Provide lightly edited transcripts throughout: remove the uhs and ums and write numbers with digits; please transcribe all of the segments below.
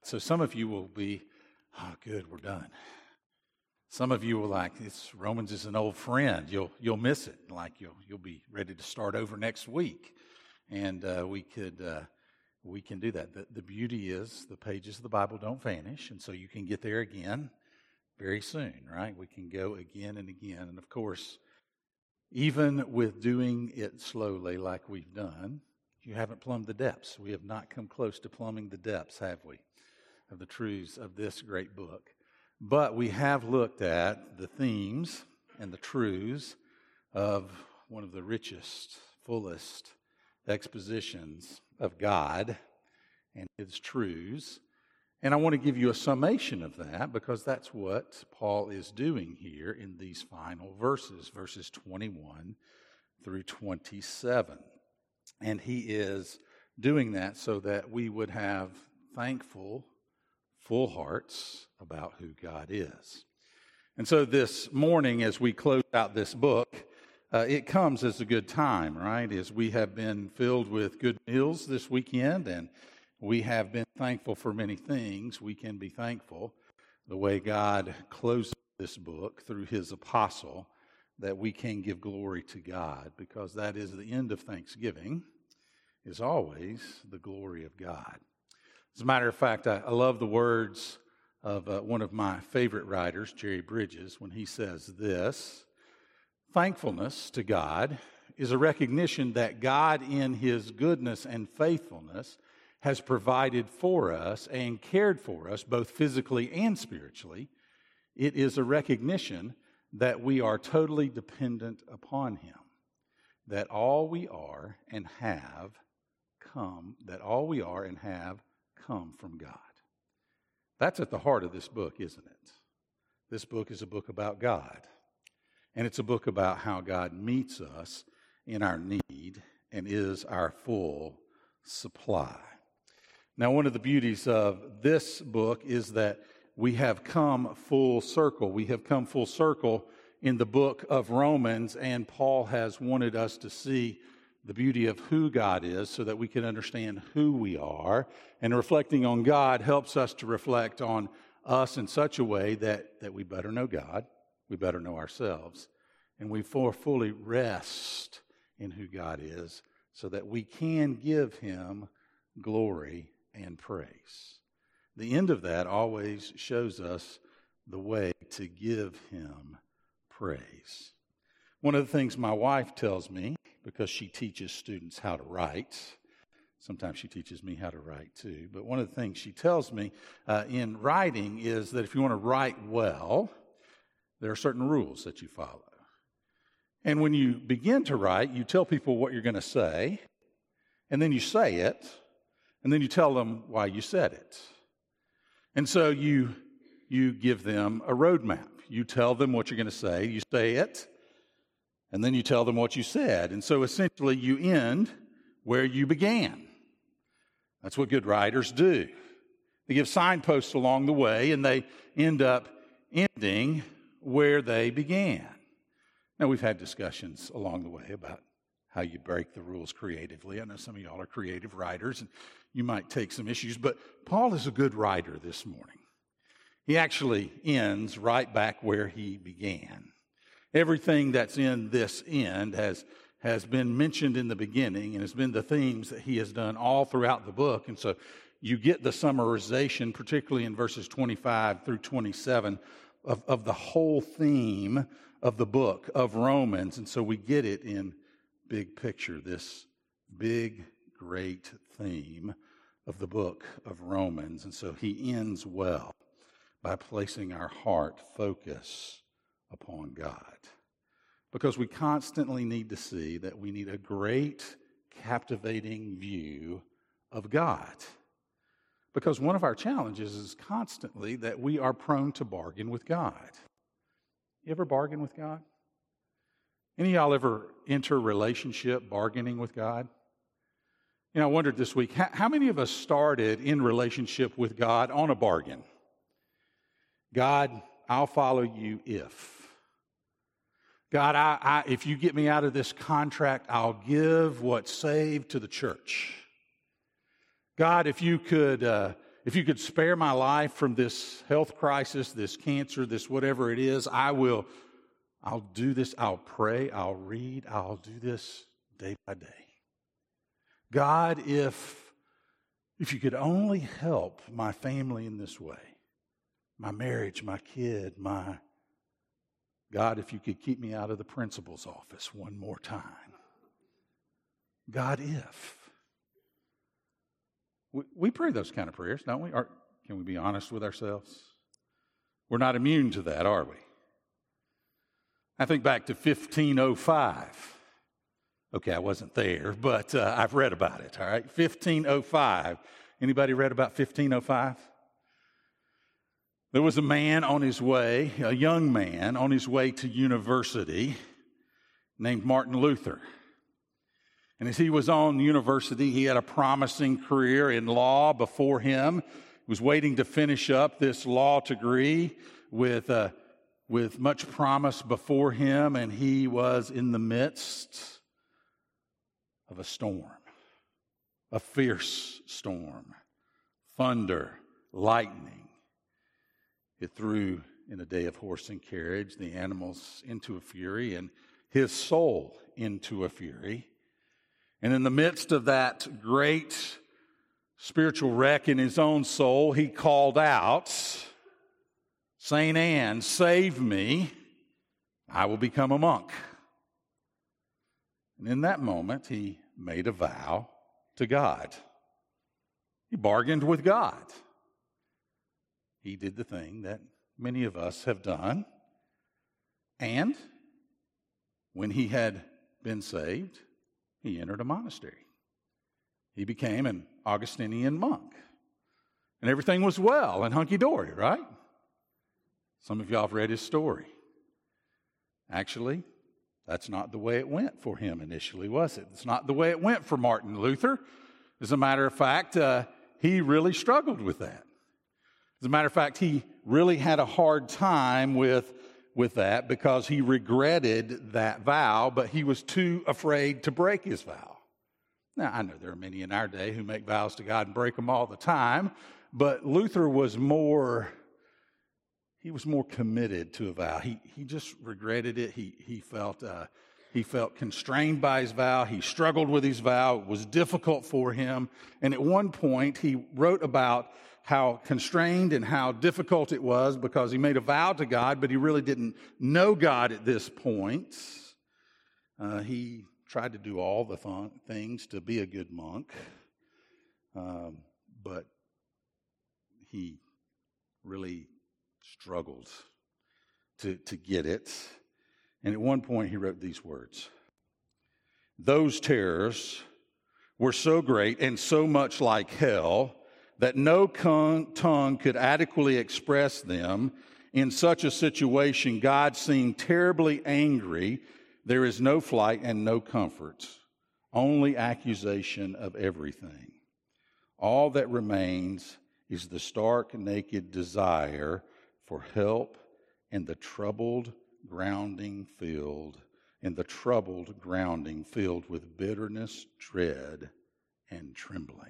So some of you will be, oh, good, we're done. Some of you will Romans is an old friend. You'll miss it. You'll be ready to start over next week, and we can do that. The beauty is the pages of the Bible don't vanish, and so you can get there again very soon, right? We can go again and again, and of course, even with doing it slowly like we've done, you haven't plumbed the depths. We have not come close to plumbing the depths, have we, of the truths of this great book. But we have looked at the themes and the truths of one of the richest, fullest expositions of God and His truths. And I want to give you a summation of that because that's what Paul is doing here in these final verses 21 through 27. And he is doing that so that we would have thankful, full hearts about who God is. And so this morning, as we close out this book, it comes as a good time, right? As we have been filled with good meals this weekend, and we have been thankful for many things. We can be thankful the way God closes this book through His apostle, that we can give glory to God, because that is the end of Thanksgiving, is always the glory of God. As a matter of fact, I love the words of one of my favorite writers, Jerry Bridges, when he says this: thankfulness to God is a recognition that God in His goodness and faithfulness has provided for us and cared for us both physically and spiritually. It is a recognition that we are totally dependent upon Him, that all we are and have come from God. That's at the heart of this book, isn't it? This book is a book about God, and it's a book about how God meets us in our need and is our full supply. Now, one of the beauties of this book is that we have come full circle. We have come full circle in the book of Romans, and Paul has wanted us to see the beauty of who God is so that we can understand who we are. And reflecting on God helps us to reflect on us in such a way that we better know God, we better know ourselves, and we fully rest in who God is so that we can give Him glory and praise. The end of that always shows us the way to give Him praise. One of the things my wife tells me, because she teaches students how to write, sometimes she teaches me how to write too, but one of the things she tells me in writing is that if you want to write well, there are certain rules that you follow. And when you begin to write, you tell people what you're going to say, and then you say it, and then you tell them why you said it. And so you give them a roadmap. You tell them what you're going to say, you say it, and then you tell them what you said. And so essentially you end where you began. That's what good writers do. They give signposts along the way, and they end up ending where they began. Now, we've had discussions along the way about how you break the rules creatively. I know some of y'all are creative writers, and you might take some issues, but Paul is a good writer this morning. He actually ends right back where he began. Everything that's in this end has been mentioned in the beginning and has been the themes that he has done all throughout the book. And so you get the summarization, particularly in verses 25 through 27, of the whole theme of the book of Romans. And so we get it in big picture, this big, great theme of the book of Romans. And so he ends well by placing our heart focus upon God. Because we constantly need to see that we need a great, captivating view of God. Because one of our challenges is constantly that we are prone to bargain with God. You ever bargain with God? Any of y'all ever enter a relationship bargaining with God? You know, I wondered this week, how many of us started in relationship with God on a bargain? God, I'll follow you if. God, if you get me out of this contract, I'll give what's saved to the church. God, if you could if you could spare my life from this health crisis, this cancer, this whatever it is, I'll do this. I'll pray, I'll read, I'll do this day by day. God, if you could only help my family in this way, my marriage, my kid, God, if you could keep me out of the principal's office one more time. God, if. We pray those kind of prayers, don't we? Or can we be honest with ourselves? We're not immune to that, are we? I think back to 1505. Okay, I wasn't there, but I've read about it, all right? 1505. Anybody read about 1505? There was a man on his way, a young man on his way to university named Martin Luther. And as he was on university, he had a promising career in law before him. He was waiting to finish up this law degree with much promise before him, and he was in the midst of a storm, a fierce storm, thunder, lightning. It threw, in a day of horse and carriage, the animals into a fury and his soul into a fury. And in the midst of that great spiritual wreck in his own soul, he called out, "Saint Anne, save me. I will become a monk." And in that moment, he made a vow to God. He bargained with God. He did the thing that many of us have done. And when he had been saved, he entered a monastery. He became an Augustinian monk. And everything was well and hunky-dory, right? Some of y'all have read his story. Actually, that's not the way it went for him initially, was it? It's not the way it went for Martin Luther. As a matter of fact, he really struggled with that. As a matter of fact, he really had a hard time with that because he regretted that vow, but he was too afraid to break his vow. Now, I know there are many in our day who make vows to God and break them all the time, but Luther was more committed to a vow. He just regretted it. He felt constrained by his vow. He struggled with his vow. It was difficult for him. And at one point, he wrote about how constrained and how difficult it was because he made a vow to God, but he really didn't know God at this point. He tried to do all the things to be a good monk, but he really struggled to get it. And at one point he wrote these words: "Those terrors were so great and so much like hell that no tongue could adequately express them. In such a situation, God seemed terribly angry. There is no flight and no comfort, only accusation of everything. All that remains is the stark, naked desire for help in the troubled grounding filled with bitterness, dread, and trembling."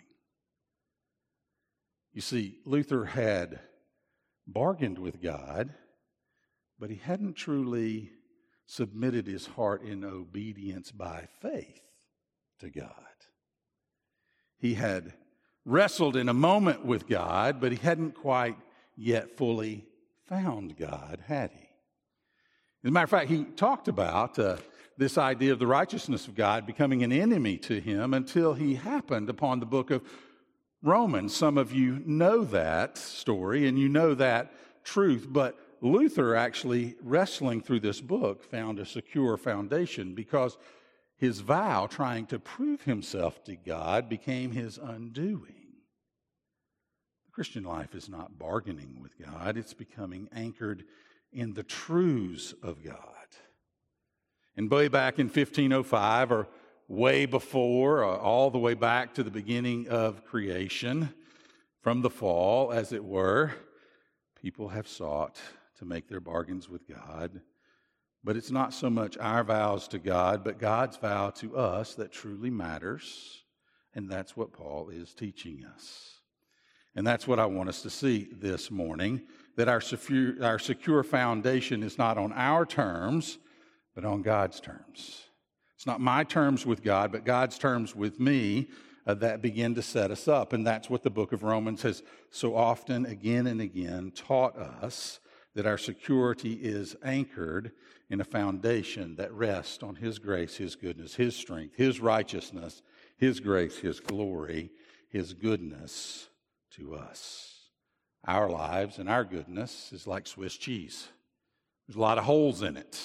You see, Luther had bargained with God, but he hadn't truly submitted his heart in obedience by faith to God. He had wrestled in a moment with God, but he hadn't quite yet fully found God, had he? As a matter of fact, he talked about this idea of the righteousness of God becoming an enemy to him until he happened upon the book of Romans. Some of you know that story and you know that truth, but Luther actually, wrestling through this book, found a secure foundation because his vow, trying to prove himself to God, became his undoing. The Christian life is not bargaining with God, it's becoming anchored in the truths of God. And way back in 1505, or way before, all the way back to the beginning of creation, from the fall, as it were, people have sought to make their bargains with God. But it's not so much our vows to God, but God's vow to us that truly matters. And that's what Paul is teaching us. And that's what I want us to see this morning, that our secure foundation is not on our terms, but on God's terms. It's not my terms with God, but God's terms with me that begin to set us up. And that's what the book of Romans has so often, again and again, taught us, that our security is anchored in a foundation that rests on His grace, His goodness, His strength, His righteousness, His grace, His glory, His goodness to us. Our lives and our goodness is like Swiss cheese. There's a lot of holes in it.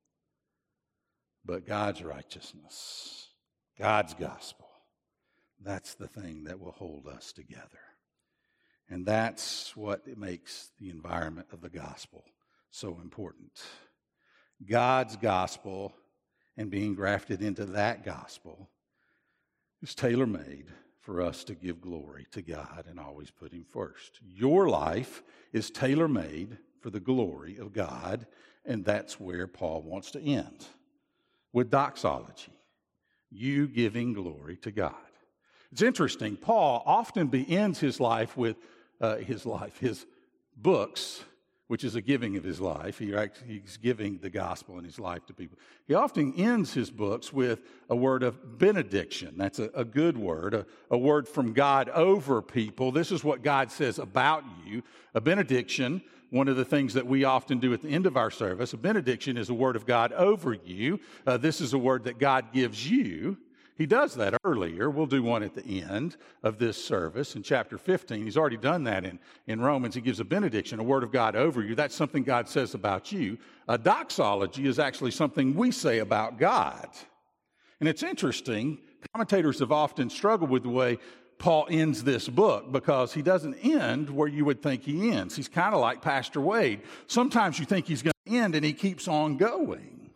But God's righteousness, God's gospel, that's the thing that will hold us together. And that's what makes the environment of the gospel so important. God's gospel and being grafted into that gospel is tailor-made for us to give glory to God and always put Him first. Your life is tailor-made for the glory of God, and that's where Paul wants to end, with doxology, you giving glory to God. It's interesting, Paul often ends his life with his books, which is a giving of his life. He's giving the gospel in his life to people. He often ends his books with a word of benediction. That's a good word, a word from God over people. This is what God says about you. A benediction, one of the things that we often do at the end of our service, a benediction is a word of God over you. This is a word that God gives you. He does that earlier. We'll do one at the end of this service in chapter 15. He's already done that in Romans. He gives a benediction, a word of God over you. That's something God says about you. A doxology is actually something we say about God. And it's interesting. Commentators have often struggled with the way Paul ends this book because he doesn't end where you would think he ends. He's kind of like Pastor Wade. Sometimes you think he's going to end and he keeps on going.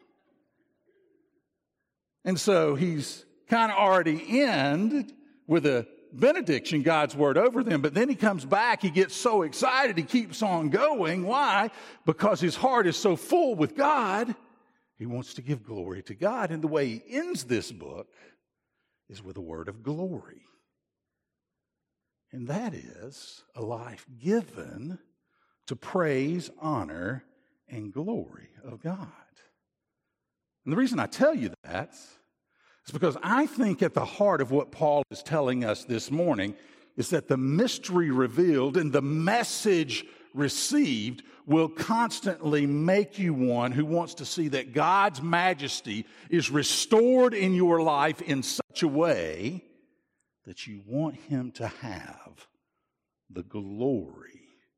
And so he's kind of already end with a benediction, God's word over them, but then he comes back, he gets so excited, he keeps on going. Why? Because his heart is so full with God, he wants to give glory to God. And the way he ends this book is with a word of glory. And that is a life given to praise, honor, and glory of God. And the reason I tell you that is because I think at the heart of what Paul is telling us this morning is that the mystery revealed and the message received will constantly make you one who wants to see that God's majesty is restored in your life in such a way that you want Him to have the glory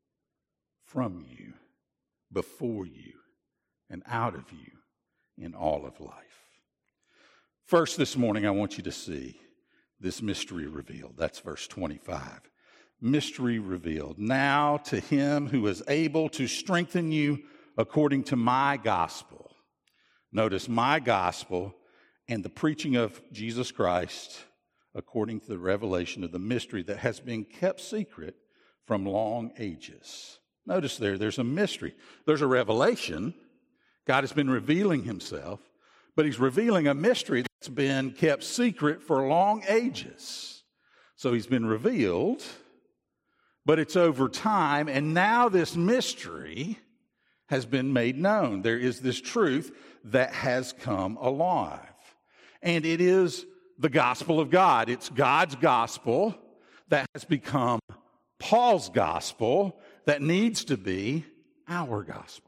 from you, before you, and out of you in all of life. First, this morning, I want you to see this mystery revealed. That's verse 25. Mystery revealed. Now to Him who is able to strengthen you according to my gospel. Notice my gospel and the preaching of Jesus Christ according to the revelation of the mystery that has been kept secret from long ages. Notice there's a mystery. There's a revelation. God has been revealing Himself, but He's revealing a mystery that's been kept secret for long ages. So He's been revealed, but it's over time, and now this mystery has been made known. There is this truth that has come alive. And it is the gospel of God. It's God's gospel that has become Paul's gospel that needs to be our gospel.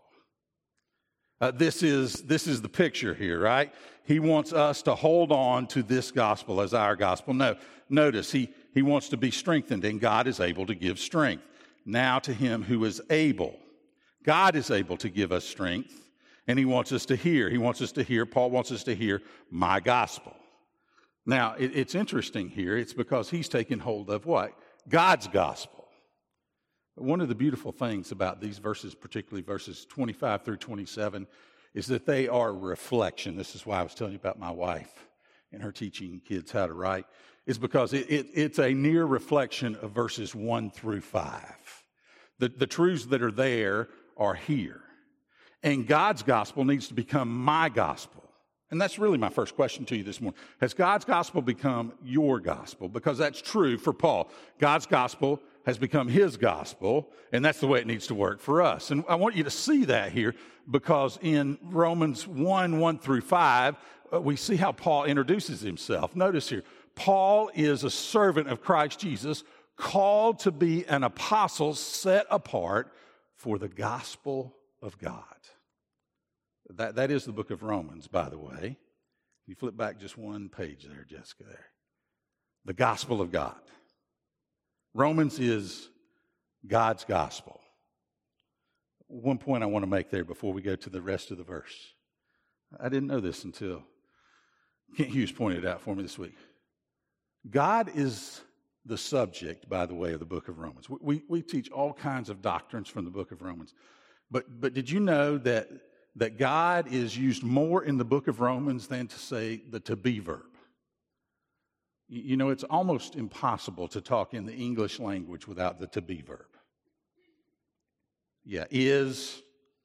This is the picture here, right? He wants us to hold on to this gospel as our gospel. No, notice he wants to be strengthened, and God is able to give strength. Now to Him who is able. God is able to give us strength, and He wants us to hear. Paul wants us to hear my gospel. Now, it's interesting here. It's because he's taken hold of what? God's gospel. One of the beautiful things about these verses, particularly verses 25 through 27, is that they are a reflection. This is why I was telling you about my wife and her teaching kids how to write, is because it's a near reflection of verses 1 through 5. The truths that are there are here. And God's gospel needs to become my gospel. And that's really my first question to you this morning. Has God's gospel become your gospel? Because that's true for Paul. God's gospel has become his gospel, and that's the way it needs to work for us. And I want you to see that here, because in Romans 1 through 5, we see how Paul introduces himself. Notice here, Paul is a servant of Christ Jesus, called to be an apostle set apart for the gospel of God. That is the book of Romans, by the way. You flip back just one page there, Jessica, there. The gospel of God. Romans is God's gospel. One point I want to make there before we go to the rest of the verse. I didn't know this until Kent Hughes pointed it out for me this week. God is the subject, by the way, of the book of Romans. We teach all kinds of doctrines from the book of Romans. But did you know that God is used more in the book of Romans than to say the to be verb? You know, it's almost impossible to talk in the English language without the to be verb. Yeah, is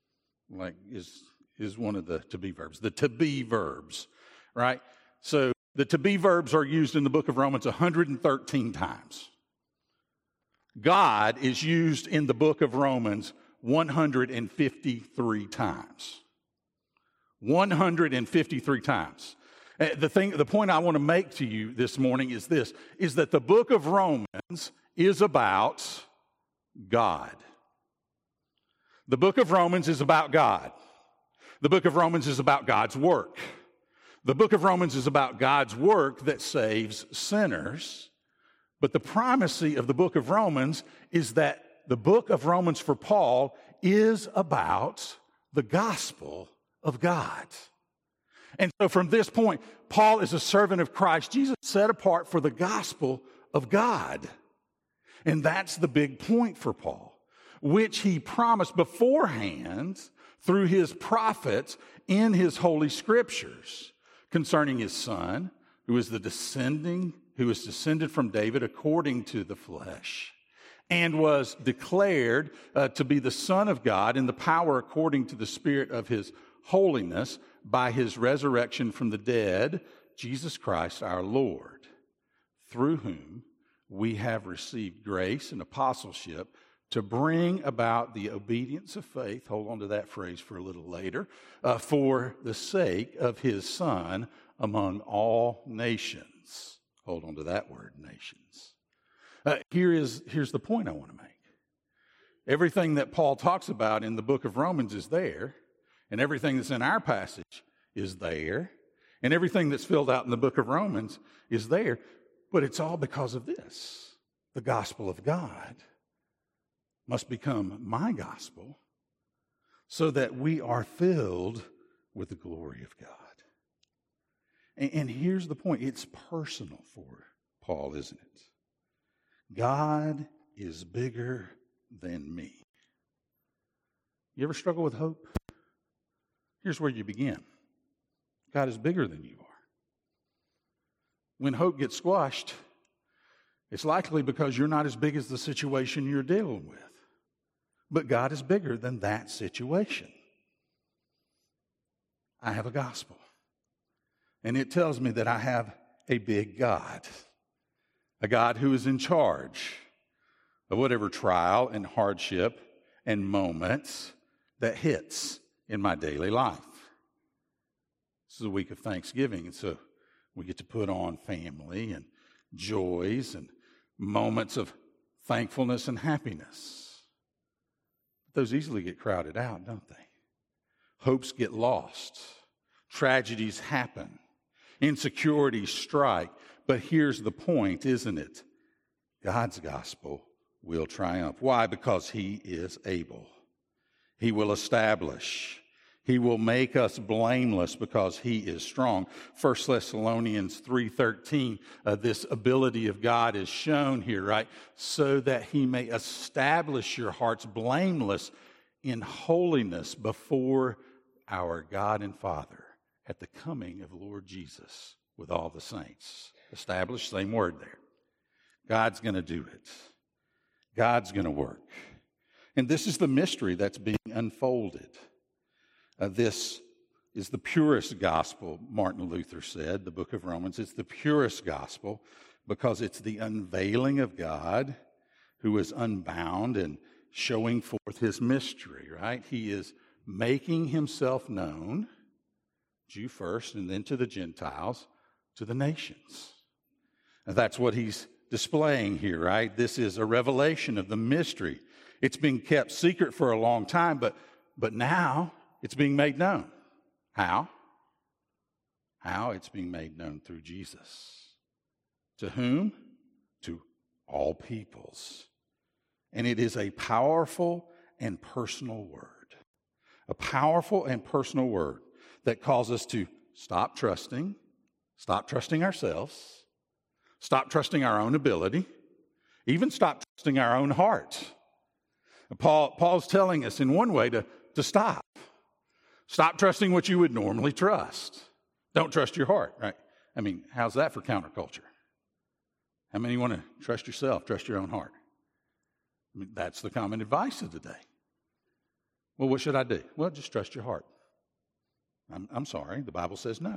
one of the to be verbs. The to be verbs, right? So the to be verbs are used in the book of Romans 113 times. God is used in the book of Romans 153 times. 153 times. The point I want to make to you this morning is this, is that the book of Romans is about God. The book of Romans is about God. The book of Romans is about God's work. The book of Romans is about God's work that saves sinners. But the primacy of the book of Romans is that the book of Romans for Paul is about the gospel of God. And so from this point, Paul is a servant of Christ Jesus, set apart for the gospel of God. And that's the big point for Paul, which he promised beforehand through his prophets in his holy scriptures concerning his son, who is descended from David according to the flesh, and was declared to be the Son of God in the power according to the Spirit of his holiness by his resurrection from the dead, Jesus Christ our Lord, through whom we have received grace and apostleship to bring about the obedience of faith, hold on to that phrase for a little later, for the sake of his Son among all nations. Hold on to that word, nations. Here's the point I want to make. Everything that Paul talks about in the book of Romans is there, and everything that's in our passage is there, and everything that's filled out in the book of Romans is there, but it's all because of this. The gospel of God must become my gospel so that we are filled with the glory of God. And here's the point. It's personal for Paul, isn't it? God is bigger than me. You ever struggle with hope? Here's where you begin. God is bigger than you are. When hope gets squashed, it's likely because you're not as big as the situation you're dealing with. But God is bigger than that situation. I have a gospel. And it tells me that I have a big God. A God who is in charge of whatever trial and hardship and moments that hits in my daily life. This is a week of Thanksgiving, and so we get to put on family and joys and moments of thankfulness and happiness. Those easily get crowded out, don't they? Hopes get lost. Tragedies happen. Insecurities strike. But here's the point, isn't it? God's gospel will triumph. Why? Because he is able. He will establish. He will make us blameless because he is strong. 1 Thessalonians 3:13, this ability of God is shown here, right? So that he may establish your hearts blameless in holiness before our God and Father at the coming of Lord Jesus with all the saints. Establish, same word there. God's going to do it. God's going to work. And this is the mystery that's being unfolded. This is the purest gospel, Martin Luther said, the book of Romans. It's the purest gospel because it's the unveiling of God who is unbound and showing forth his mystery, right? He is making himself known, Jew first, and then to the Gentiles, to the nations. And that's what he's displaying here, right? This is a revelation of the mystery. It's been kept secret for a long time, but now it's being made known. How? How? It's being made known through Jesus. To whom? To all peoples. And it is a powerful and personal word. A powerful and personal word that calls us to stop trusting ourselves, stop trusting our own ability, even stop trusting our own heart. Paul's telling us in one way to stop. Stop trusting what you would normally trust. Don't trust your heart, right? I mean, how's that for counterculture? How many want to trust yourself, trust your own heart? I mean, that's the common advice of the day. Well, what should I do? Well, just trust your heart. I'm sorry, the Bible says no.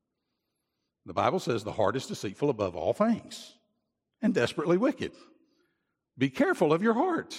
The Bible says the heart is deceitful above all things and desperately wicked. Be careful of your heart.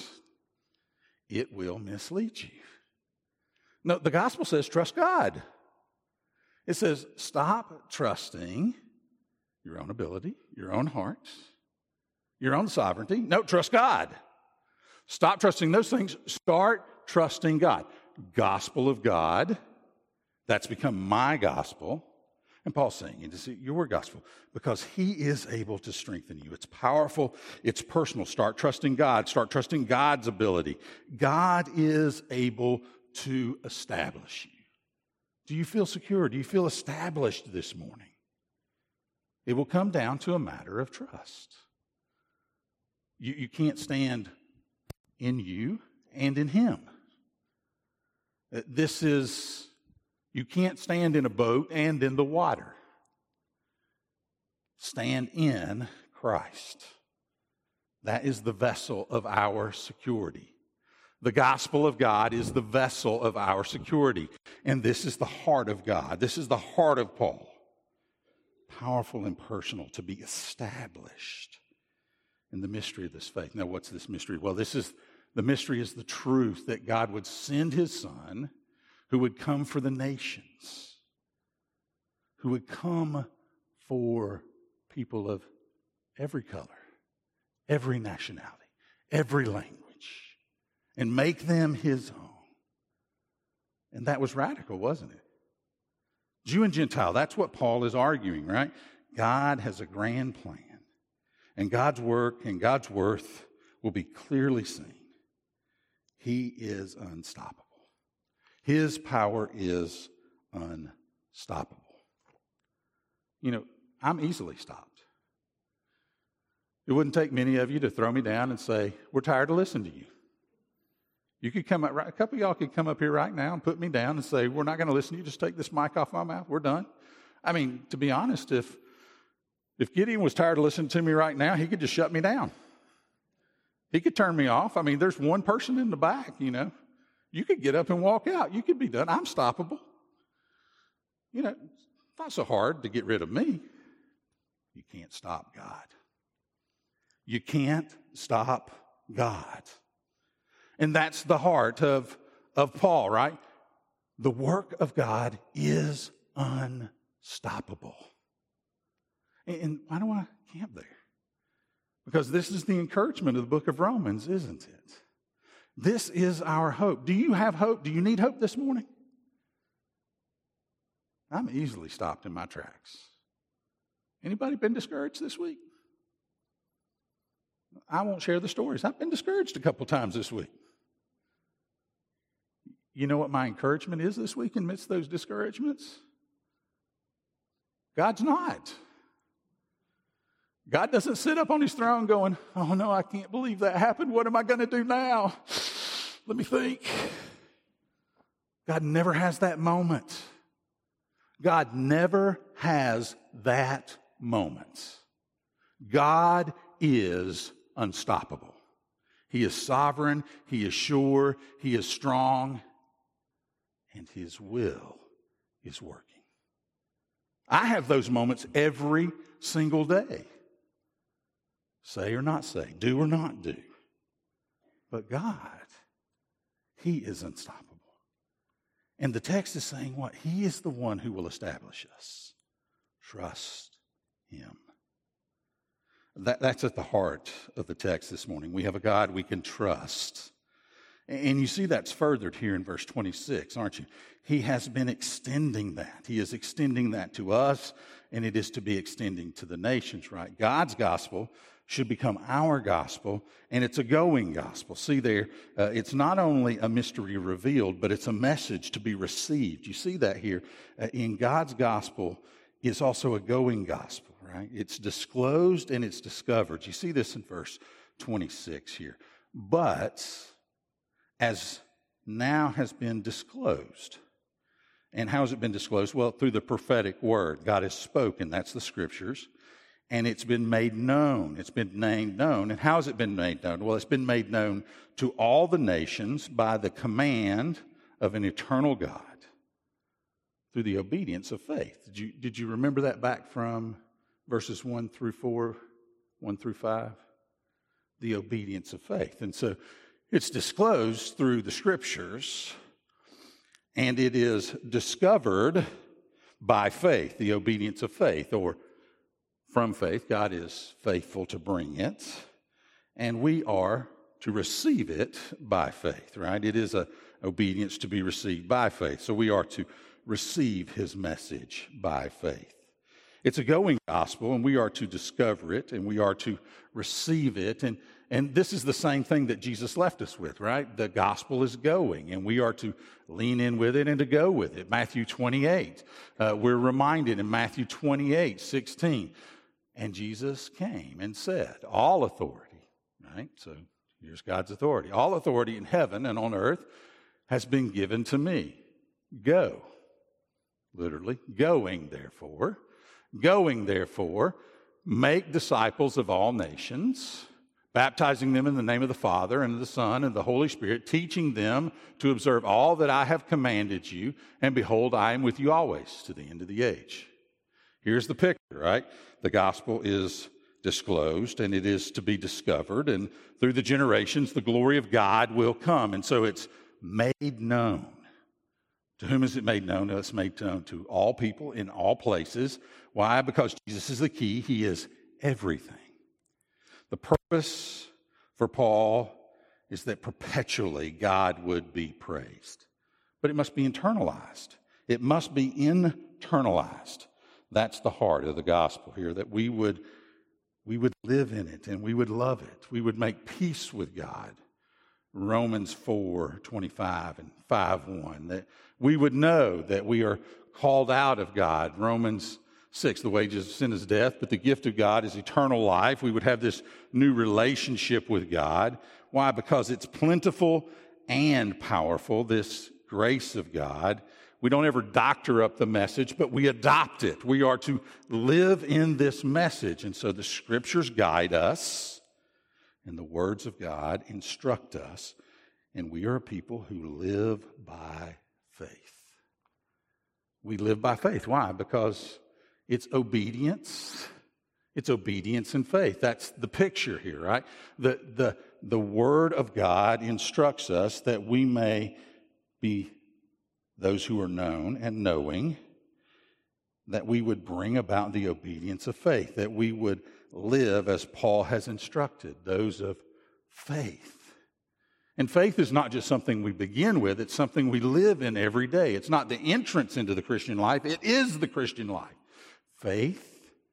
It will mislead you. No, the gospel says trust God. It says stop trusting your own ability, your own heart, your own sovereignty. No, trust God. Stop trusting those things. Start trusting God. Gospel of God. That's become my gospel. And Paul's saying it is your gospel because he is able to strengthen you. It's powerful. It's personal. Start trusting God. Start trusting God's ability. God is able to establish you. Do you feel secure? Do you feel established this morning? It will come down to a matter of trust. You can't stand in you and in him. You can't stand in a boat and in the water. Stand in Christ. That is the vessel of our security. The gospel of God is the vessel of our security. And this is the heart of God. This is the heart of Paul. Powerful and personal to be established in the mystery of this faith. Now, what's this mystery? Well, the mystery is the truth that God would send his Son who would come for the nations, who would come for people of every color, every nationality, every language, and make them his own. And that was radical, wasn't it? Jew and Gentile, that's what Paul is arguing, right? God has a grand plan, and God's work and God's worth will be clearly seen. He is unstoppable. His power is unstoppable. You know, I'm easily stopped. It wouldn't take many of you to throw me down and say, we're tired of listening to you. You could come up, a couple of y'all could come up here right now and put me down and say, we're not going to listen to you. Just take this mic off my mouth. We're done. I mean, to be honest, if Gideon was tired of listening to me right now, he could just shut me down. He could turn me off. I mean, there's one person in the back, you know. You could get up and walk out. You could be done. I'm stoppable. You know, it's not so hard to get rid of me. You can't stop God. You can't stop God. And that's the heart of Paul, right? The work of God is unstoppable. And why do I camp there? Because this is the encouragement of the book of Romans, isn't it? This is our hope. Do you have hope? Do you need hope this morning? I'm easily stopped in my tracks. Anybody been discouraged this week? I won't share the stories. I've been discouraged a couple times this week. You know what my encouragement is this week amidst those discouragements? God's not. God doesn't sit up on his throne going, oh no, I can't believe that happened. What am I going to do now? Let me think. God never has that moment. God never has that moment. God is unstoppable. He is sovereign. He is sure. He is strong. And his will is working. I have those moments every single day. Say or not say, do or not do. But God, He is unstoppable. And the text is saying what? He is the one who will establish us. Trust Him. That's at the heart of the text this morning. We have a God we can trust. And you see that's furthered here in verse 26, aren't you? He has been extending that. He is extending that to us, and it is to be extending to the nations, right? God's gospel should become our gospel, and it's a going gospel. See there, it's not only a mystery revealed, but it's a message to be received. You see that here. In God's gospel is also a going gospel, right? It's disclosed and it's discovered. You see this in verse 26 here. But as now has been disclosed. And how has it been disclosed? Well, through the prophetic word. God has spoken. That's the scriptures. And it's been made known. It's been made known. And how has it been made known? Well, it's been made known to all the nations by the command of an eternal God through the obedience of faith. Did you remember that back from verses 1 through 4, 1 through 5? The obedience of faith. And so it's disclosed through the scriptures, and it is discovered by faith, the obedience of faith, or from faith. God is faithful to bring it, and we are to receive it by faith, right? It is an obedience to be received by faith. So we are to receive His message by faith. It's a going gospel, and we are to discover it, and we are to receive it. And this is the same thing that Jesus left us with, right? The gospel is going, and we are to lean in with it and to go with it. Matthew 28, we're reminded in Matthew 28:16, and Jesus came and said, all authority, right? So here's God's authority. All authority in heaven and on earth has been given to me. Go. Literally, going therefore, make disciples of all nations, baptizing them in the name of the Father and of the Son and the Holy Spirit, teaching them to observe all that I have commanded you, and behold, I am with you always to the end of the age. Here's the picture, right? The gospel is disclosed, and it is to be discovered, and through the generations, the glory of God will come. And so it's made known. To whom is it made known? It's made known to all people in all places. Why? Because Jesus is the key. He is everything. The purpose for Paul is that perpetually God would be praised. But it must be internalized. It must be internalized. That's the heart of the gospel here, that we would live in it and we would love it. We would make peace with God. Romans 4:25 and 5:1, that we would know that we are called out of God. Romans 6, the wages of sin is death, but the gift of God is eternal life. We would have this new relationship with God. Why? Because it's plentiful and powerful, this grace of God. We don't ever doctor up the message, but we adopt it. We are to live in this message. And so the scriptures guide us, and the words of God instruct us, and we are a people who live by faith. We live by faith. Why? Because it's obedience. It's obedience and faith. That's the picture here, right? The Word of God instructs us that we may be those who are known and knowing, that we would bring about the obedience of faith, that we would live as Paul has instructed, those of faith. And faith is not just something we begin with, it's something we live in every day. It's not the entrance into the Christian life, it is the Christian life. Faith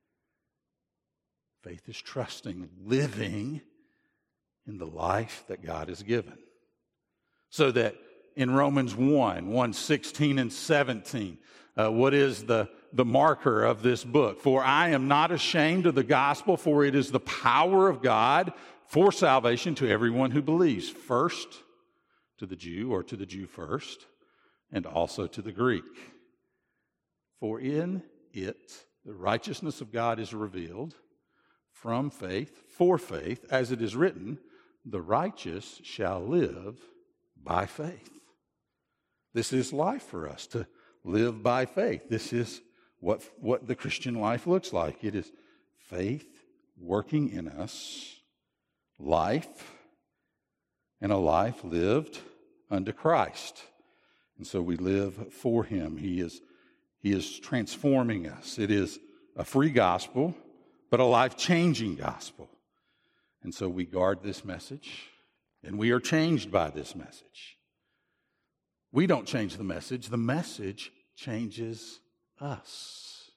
is trusting, living in the life that God has given. So that in Romans 1:16 and 17, what is the marker of this book? For I am not ashamed of the gospel, for it is the power of God for salvation to everyone who believes. First to the Jew, or to the Jew first, and also to the Greek. For in it the righteousness of God is revealed from faith, for faith, as it is written, the righteous shall live by faith. This is life for us, to live by faith. This is what the Christian life looks like. It is faith working in us, life and a life lived unto Christ. And so we live for him. He is transforming us. It is a free gospel, but a life-changing gospel. And so we guard this message, and we are changed by this message. We don't change the message changes us.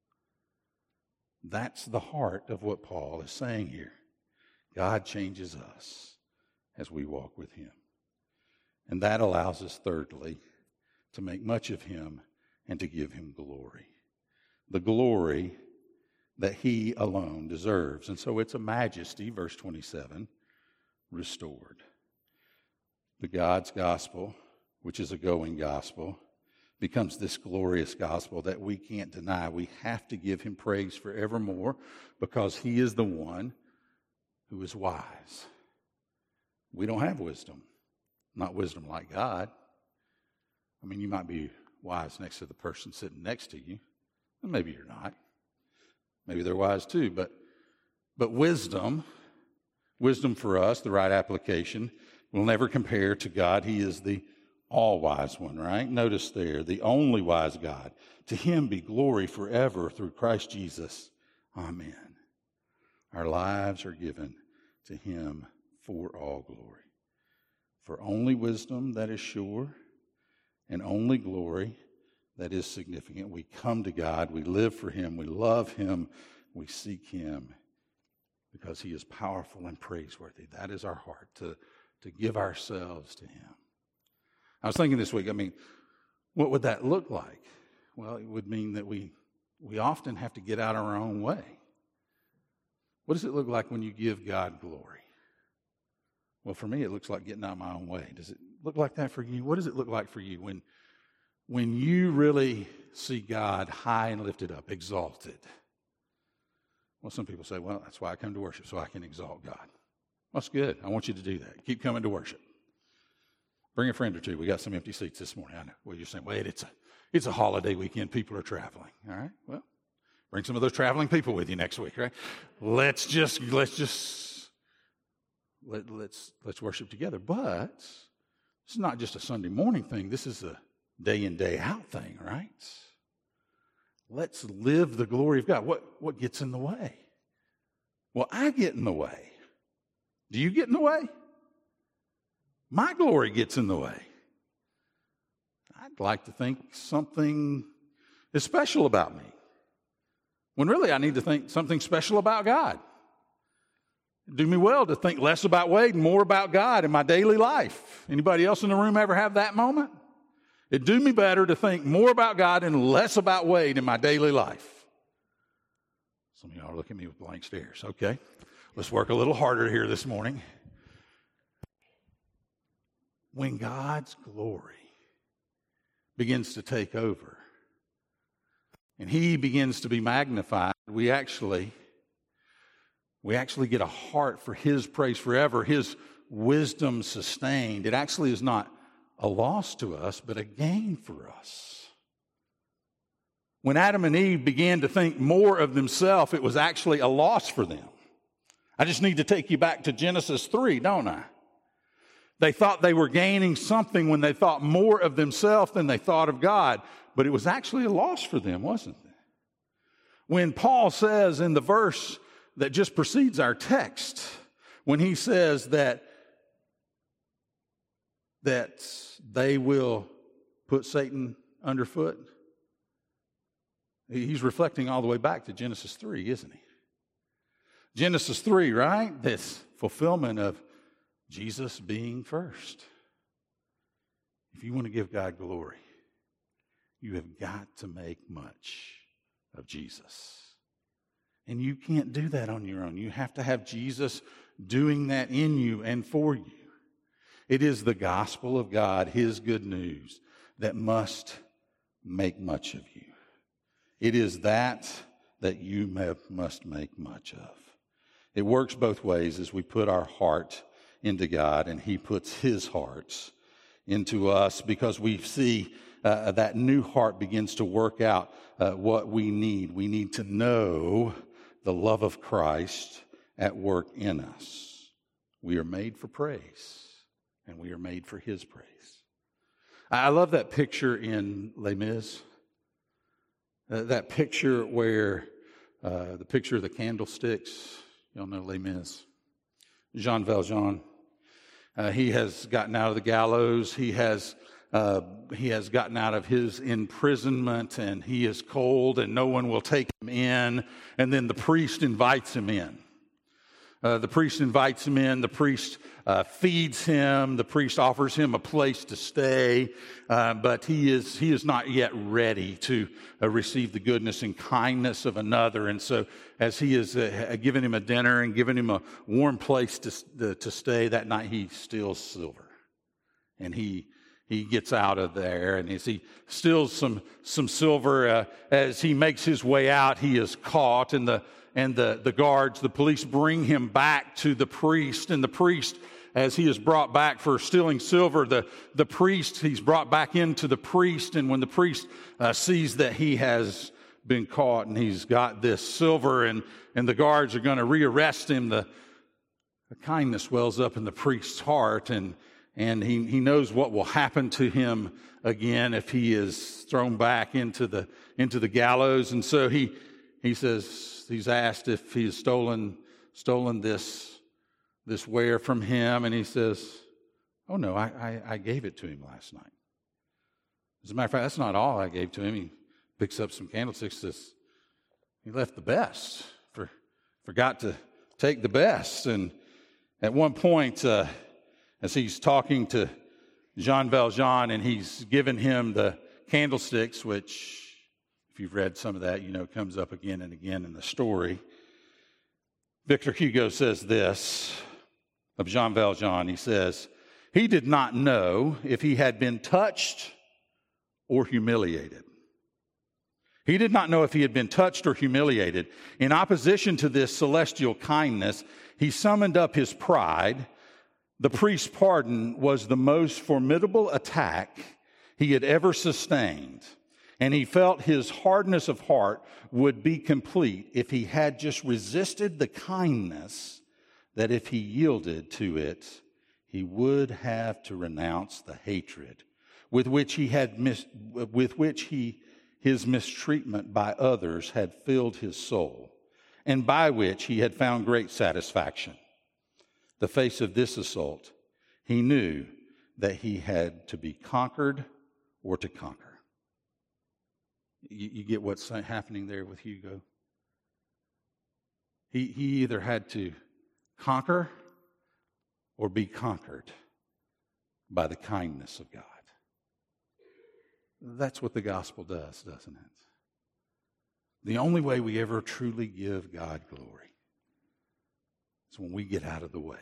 That's the heart of what Paul is saying here. God changes us as we walk with him. And that allows us, thirdly, to make much of him and to give him glory. The glory that he alone deserves. And so it's a majesty, verse 27, restored. The God's gospel, which is a going gospel, becomes this glorious gospel that we can't deny. We have to give him praise forevermore because he is the one who is wise. We don't have wisdom, not wisdom like God. I mean, you might be wise next to the person sitting next to you, and maybe you're not. Maybe they're wise too, but wisdom for us, the right application, will never compare to God. He is the all-wise one, right? Notice there, the only wise God. To him be glory forever through Christ Jesus. Amen. Our lives are given to him for all glory. For only wisdom that is sure and only glory that is significant. We come to God, we live for him, we love him, we seek him because he is powerful and praiseworthy. That is our heart, to give ourselves to him. I was thinking this week, what would that look like? Well, it would mean that we often have to get out of our own way. What does it look like when you give God glory? Well, for me, it looks like getting out of my own way. Does it look like that for you? What does it look like for you when you really see God high and lifted up, exalted? Well, some people say, well, that's why I come to worship, so I can exalt God. Well, that's good. I want you to do that. Keep coming to worship. Bring a friend or two. We got some empty seats this morning. I know. Well, you're saying, wait, it's a holiday weekend. People are traveling. All right. Well, bring some of those traveling people with you next week, right? Let's worship together. But it's not just a Sunday morning thing. This is a day in, day out thing, right? Let's live the glory of God. What gets in the way? Well, I get in the way. Do you get in the way? My glory gets in the way. I'd like to think something is special about me, when really I need to think something special about God. It'd do me well to think less about Wade and more about God in my daily life. Anybody else in the room ever have that moment? It'd do me better to think more about God and less about Wade in my daily life. Some of y'all are looking at me with blank stares. Okay, let's work a little harder here this morning. When God's glory begins to take over and he begins to be magnified, we actually get a heart for his praise forever, his wisdom sustained. It actually is not a loss to us, but a gain for us. When Adam and Eve began to think more of themselves, it was actually a loss for them. I just need to take you back to Genesis 3, don't I? They thought they were gaining something when they thought more of themselves than they thought of God. But it was actually a loss for them, wasn't it? When Paul says in the verse that just precedes our text, when he says that they will put Satan underfoot, he's reflecting all the way back to Genesis 3, isn't he? Genesis 3, right? This fulfillment of Jesus being first. If you want to give God glory, you have got to make much of Jesus. And you can't do that on your own. You have to have Jesus doing that in you and for you. It is the gospel of God, his good news, that must make much of you. It is that you must make much of. It works both ways as we put our heart into God and he puts his hearts into us, because we see that new heart begins to work out what we need. We need to know the love of Christ at work in us. We are made for praise. and we are made for His praise. I love that picture in Les Mis. That picture where the picture of the candlesticks. Y'all know Les Mis. Jean Valjean. He has gotten out of the gallows. He has gotten out of his imprisonment, and he is cold, and no one will take him in. And then the priest invites him in. The priest invites him in. The priest feeds him. The priest offers him a place to stay, but he is not yet ready to receive the goodness and kindness of another. And so, as he is giving him a dinner and giving him a warm place to stay that night, he steals silver, and he gets out of there, and as he steals some silver, as he makes his way out, he is caught, and the guards, the police, bring him back to the priest, and the priest, as he is brought back for stealing silver, the priest, he's brought back into the priest, and when the priest sees that he has been caught and he's got this silver, and the guards are going to rearrest him, the kindness wells up in the priest's heart, and he knows what will happen to him again if he is thrown back into the gallows. And so he says, he's asked if he's stolen this ware from him, and he says, "Oh no, I gave it to him last night. As a matter of fact, that's not all I gave to him." He picks up some candlesticks, says, "He left the best, forgot to take the best." And at one point, as he's talking to Jean Valjean, and he's given him the candlesticks, which, if you've read some of that, comes up again and again in the story. Victor Hugo says this of Jean Valjean. He says, "He did not know if he had been touched or humiliated." He did not know if he had been touched or humiliated. In opposition to this celestial kindness, he summoned up his pride. The priest's pardon was the most formidable attack he had ever sustained, and he felt his hardness of heart would be complete if he had just resisted the kindness, that if he yielded to it, he would have to renounce the hatred with which his mistreatment by others had filled his soul, and by which he had found great satisfaction. The face of this assault, he knew that he had to be conquered or to conquer. You get what's happening there with Hugo? He either had to conquer or be conquered by the kindness of God. That's what the gospel does, doesn't it? The only way we ever truly give God glory is when we get out of the way.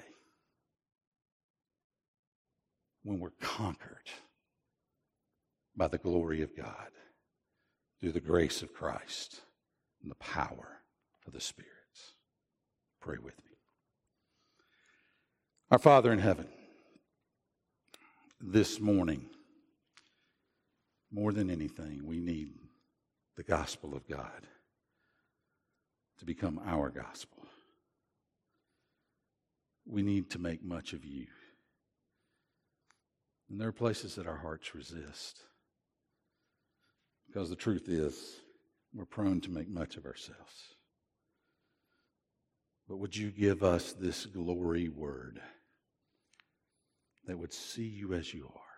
When we're conquered by the glory of God through the grace of Christ and the power of the Spirit. Pray with me. Our Father in heaven, this morning, more than anything, we need the gospel of God to become our gospel. We need to make much of you. And there are places that our hearts resist, because the truth is, we're prone to make much of ourselves. But would you give us this glory word that would see you as you are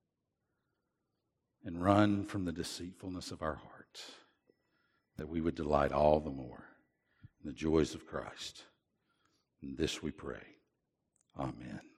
and run from the deceitfulness of our hearts, that we would delight all the more in the joys of Christ. And this we pray. Amen.